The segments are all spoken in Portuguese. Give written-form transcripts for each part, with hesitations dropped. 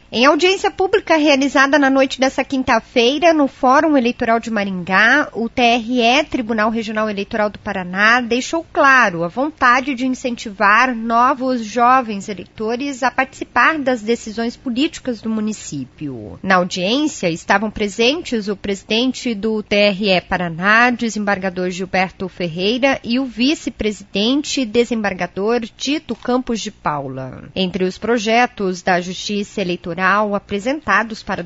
Em audiência pública realizada na noite desta quinta-feira no Fórum Eleitoral de Maringá, o TRE, Tribunal Regional Eleitoral do Paraná, deixou claro a vontade de incentivar novos jovens eleitores a participar das decisões políticas do município. Na audiência estavam presentes o presidente do TRE Paraná, desembargador Gilberto Ferreira, e o vice-presidente, desembargador Tito Campos de Paula. Entre os projetos da Justiça Eleitoral apresentados para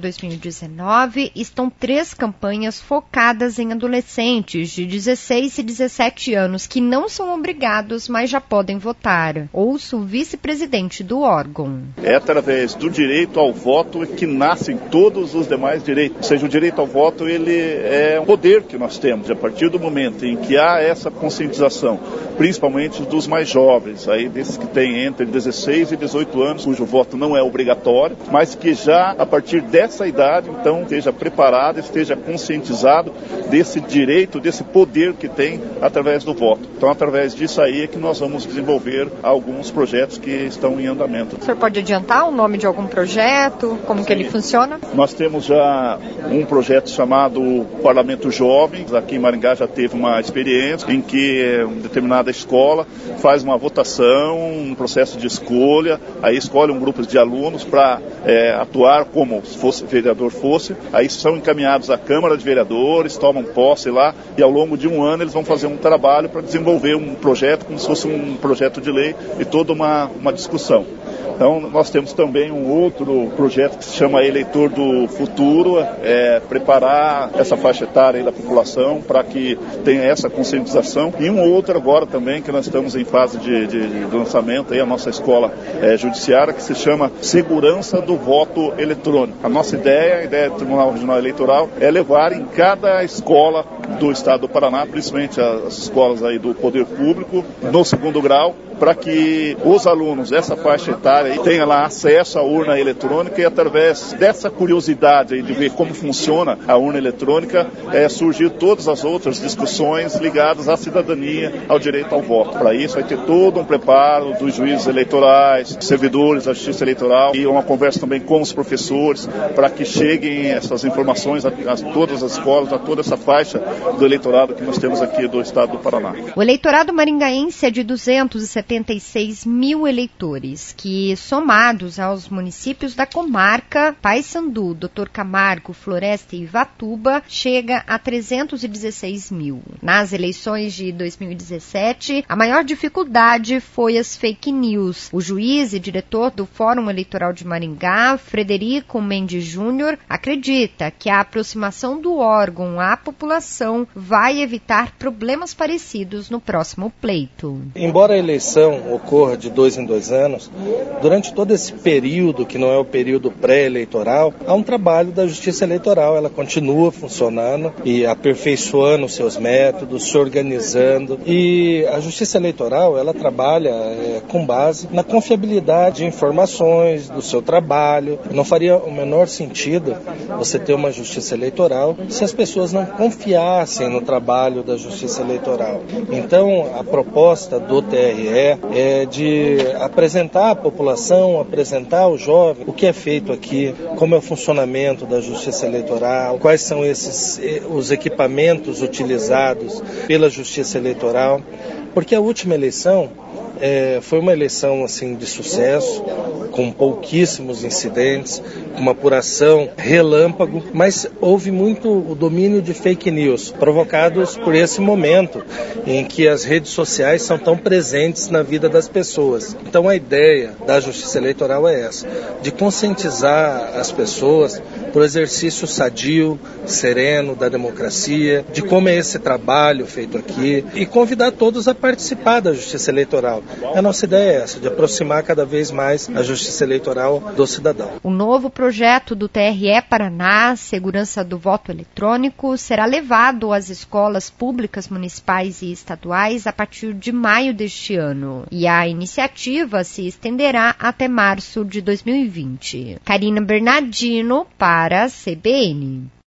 2019 estão 3 campanhas focadas em adolescentes de 16 e 17 anos que não são obrigados, mas já podem votar. Ouço o vice-presidente do órgão. É através do direito ao voto que nascem todos os demais direitos. Ou seja, o direito ao voto ele é um poder que nós temos. A partir do momento em que há essa conscientização, principalmente dos mais jovens, aí desses que têm entre 16 e 18 anos, cujo voto não é obrigatório, mas que já a partir dessa idade, então, esteja preparado, esteja conscientizado desse direito, desse poder que tem através do voto. Então, através disso aí é que nós vamos desenvolver alguns projetos que estão em andamento. O senhor pode adiantar o nome de algum projeto? Como que ele funciona? Nós temos já um projeto chamado Parlamento Jovem. Aqui em Maringá já teve uma experiência em que uma determinada escola faz uma votação, um processo de escolha, aí escolhe um grupo de alunos para atuar como se fosse vereador fosse, aí são encaminhados à Câmara de Vereadores, tomam posse lá e ao longo de um ano eles vão fazer um trabalho para desenvolver um projeto como se fosse um projeto de lei e toda uma discussão. Então, nós temos também um outro projeto que se chama Eleitor do Futuro, preparar essa faixa etária aí da população para que tenha essa conscientização. E um outro agora também, que nós estamos em fase de lançamento, aí, a nossa escola judiciária, que se chama Segurança do Voto Eletrônico. A nossa ideia, a ideia do Tribunal Regional Eleitoral, é levar em cada escola do Estado do Paraná, principalmente as escolas aí do Poder Público, no 2º grau, para que os alunos dessa faixa etária aí tenham lá acesso à urna eletrônica e através dessa curiosidade aí de ver como funciona a urna eletrônica, surgir todas as outras discussões ligadas à cidadania, ao direito ao voto. Para isso vai ter todo um preparo dos juízes eleitorais, servidores da Justiça Eleitoral e uma conversa também com os professores para que cheguem essas informações a todas as escolas, a toda essa faixa do eleitorado que nós temos aqui do Estado do Paraná. O eleitorado maringaense é de 276 mil eleitores, que somados aos municípios da comarca Paysandu, Dr. Camargo, Floresta e Ivatuba, chega a 316 mil. Nas eleições de 2017, a maior dificuldade foi as fake news. O juiz e diretor do Fórum Eleitoral de Maringá, Frederico Mendes Júnior, acredita que a aproximação do órgão à população vai evitar problemas parecidos no próximo pleito. Embora a eleição ocorra de 2 em 2 anos, durante todo esse período, que não é o período pré-eleitoral, há um trabalho da Justiça Eleitoral. Ela continua funcionando e aperfeiçoando os seus métodos, se organizando. E a Justiça Eleitoral, ela trabalha com base na confiabilidade de informações, do seu trabalho. Não faria o menor sentido você ter uma Justiça Eleitoral se as pessoas não confiassem no trabalho da Justiça Eleitoral. Então, a proposta do TRE é de apresentar à população, apresentar ao jovem o que é feito aqui, como é o funcionamento da Justiça Eleitoral, quais são os equipamentos utilizados pela Justiça Eleitoral, porque a última eleição foi uma eleição assim, de sucesso, com pouquíssimos incidentes, uma apuração relâmpago, mas houve muito o domínio de fake news, provocados por esse momento em que as redes sociais são tão presentes na vida das pessoas. Então a ideia da Justiça Eleitoral é essa, de conscientizar as pessoas para o exercício sadio, sereno da democracia, de como é esse trabalho feito aqui e convidar todos a participar da Justiça Eleitoral. A nossa ideia é essa, de aproximar cada vez mais a Justiça Eleitoral do cidadão. O novo projeto do TRE Paraná, Segurança do Voto Eletrônico, será levado às escolas públicas municipais e estaduais a partir de maio deste ano. E a iniciativa se estenderá até março de 2020. Karina Bernardino para a CBN.